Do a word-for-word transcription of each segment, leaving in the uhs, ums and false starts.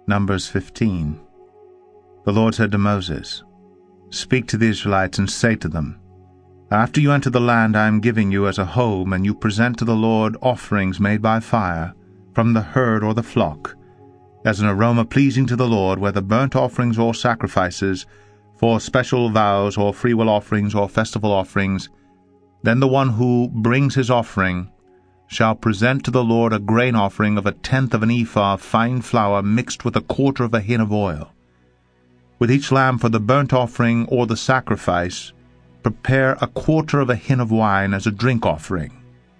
Numbers fifteen. The Lord said to Moses, "Speak to the Israelites and say to them, After you enter the land I am giving you as a home, and you present to the Lord offerings made by fire, from the herd or the flock, as an aroma pleasing to the Lord, whether burnt offerings or sacrifices, for special vows or freewill offerings or festival offerings, then the one who brings his offering shall present to the Lord a grain offering of a tenth of an ephah of fine flour mixed with a quarter of a hin of oil. With each lamb for the burnt offering or the sacrifice, prepare a quarter of a hin of wine as a drink offering.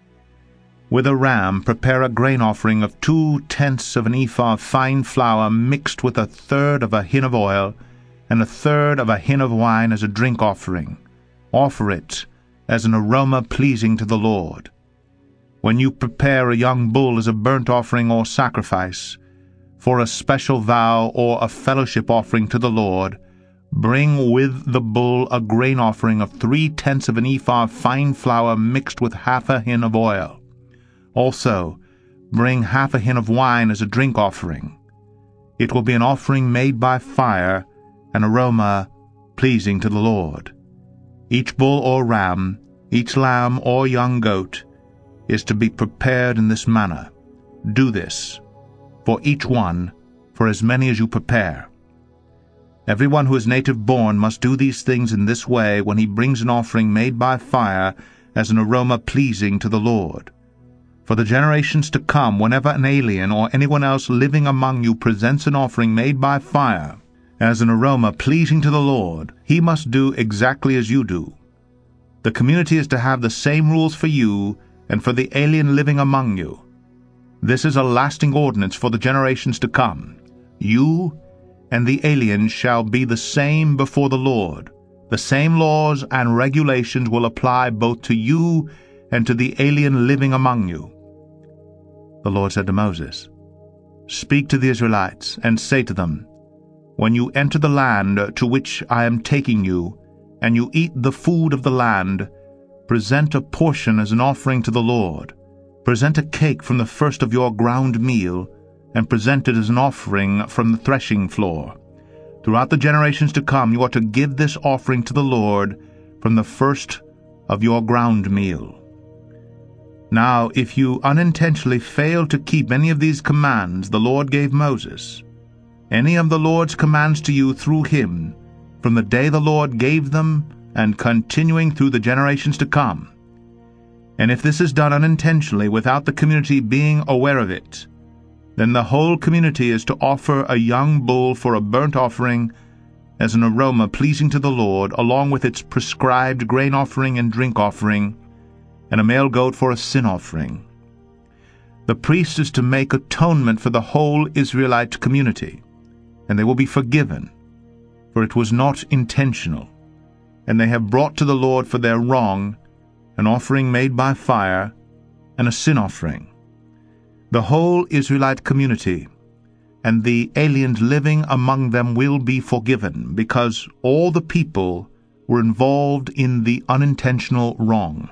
With a ram, prepare a grain offering of two-tenths of an ephah of fine flour mixed with a third of a hin of oil, and a third of a hin of wine as a drink offering. Offer it as an aroma pleasing to the Lord. When you prepare a young bull as a burnt offering or sacrifice, for a special vow or a fellowship offering to the Lord, bring with the bull a grain offering of three-tenths of an ephah of fine flour mixed with half a hin of oil. Also, bring half a hin of wine as a drink offering. It will be an offering made by fire, an aroma pleasing to the Lord. Each bull or ram, each lamb or young goat, is to be prepared in this manner. Do this, for each one, for as many as you prepare. Everyone who is native-born must do these things in this way when he brings an offering made by fire as an aroma pleasing to the Lord. For the generations to come, whenever an alien or anyone else living among you presents an offering made by fire as an aroma pleasing to the Lord, he must do exactly as you do. The community is to have the same rules for you and for the alien living among you. This is a lasting ordinance for the generations to come. You and the alien shall be the same before the Lord. The same laws and regulations will apply both to you and to the alien living among you." The Lord said to Moses, "Speak to the Israelites, and say to them, When you enter the land to which I am taking you, and you eat the food of the land, present a portion as an offering to the Lord. Present a cake from the first of your ground meal, and present it as an offering from the threshing floor. Throughout the generations to come you are to give this offering to the Lord from the first of your ground meal. Now, if you unintentionally fail to keep any of these commands the Lord gave Moses, any of the Lord's commands to you through him, from the day the Lord gave them and continuing through the generations to come, and if this is done unintentionally without the community being aware of it, then the whole community is to offer a young bull for a burnt offering as an aroma pleasing to the Lord, along with its prescribed grain offering and drink offering, and a male goat for a sin offering. The priest is to make atonement for the whole Israelite community, and they will be forgiven, for it was not intentional, and they have brought to the Lord for their wrong an offering made by fire and a sin offering. The whole Israelite community and the aliens living among them will be forgiven, because all the people were involved in the unintentional wrong.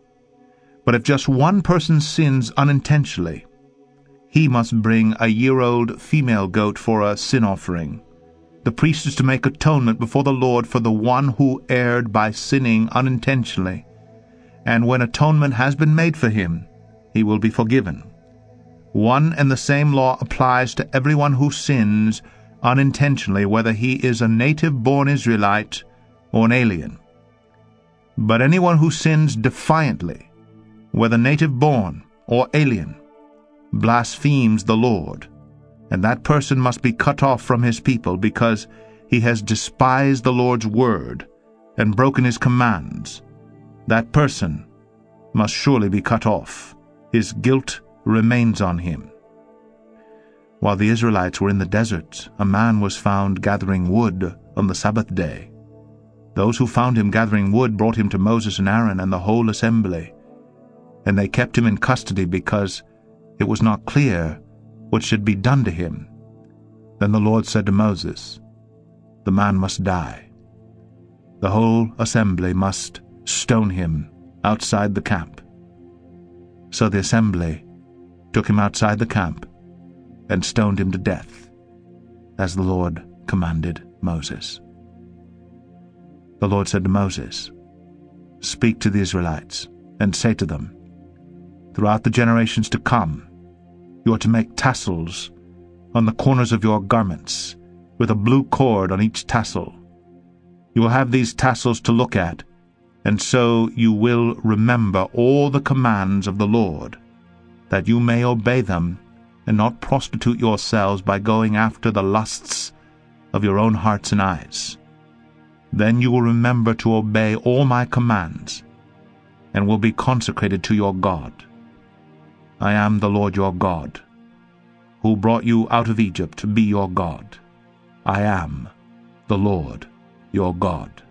But if just one person sins unintentionally, he must bring a year-old female goat for a sin offering. The priest is to make atonement before the Lord for the one who erred by sinning unintentionally, and when atonement has been made for him, he will be forgiven. One and the same law applies to everyone who sins unintentionally, whether he is a native-born Israelite or an alien. But anyone who sins defiantly, whether native-born or alien, blasphemes the Lord, and that person must be cut off from his people, because he has despised the Lord's word and broken his commands. That person must surely be cut off. His guilt remains on him. While the Israelites were in the desert, a man was found gathering wood on the Sabbath day. Those who found him gathering wood brought him to Moses and Aaron and the whole assembly, and they kept him in custody because it was not clear what should be done to him. Then the Lord said to Moses, "The man must die. The whole assembly must stone him outside the camp." So the assembly took him outside the camp and stoned him to death. as the Lord commanded Moses. The Lord said to Moses, "Speak to the Israelites, and say to them, throughout the generations to come, you are to make tassels on the corners of your garments, with a blue cord on each tassel. You will have these tassels to look at, and so you will remember all the commands of the Lord, that you may obey them, and not prostitute yourselves by going after the lusts of your own hearts and eyes. Then you will remember to obey all my commands, and will be consecrated to your God. I am the Lord your God, who brought you out of Egypt to be your God. I am the Lord your God."